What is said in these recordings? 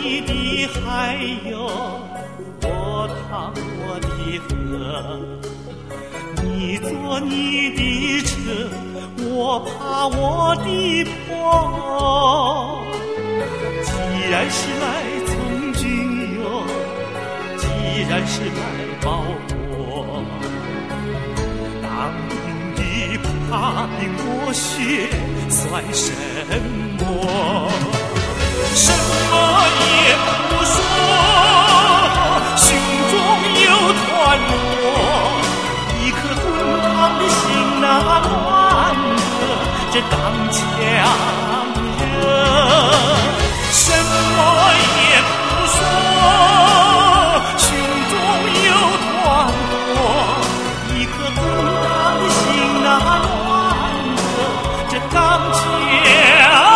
你的海哟，我趟我的河，你坐你的车，我爬我的坡。既然是来从军哟，既然是来报国，当兵的怕兵我血算什么？什么也不说，胸中有团火，一颗滚烫的心呐，暖得这刚强热。什么也不说，胸中有团火，一颗滚烫的心呐，暖得这刚强。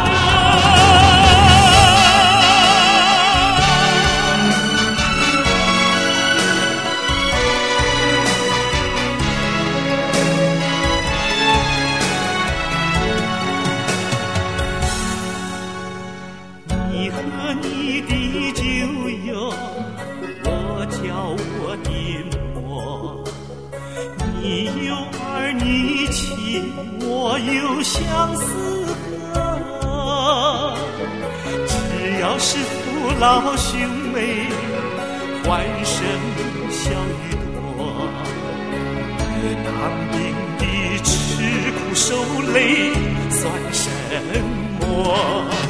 你喝你的酒哟，我嚼我的馍。你有儿女情，我有相思河。只要是父老兄妹，欢声笑语多。当兵的吃苦受累算什么？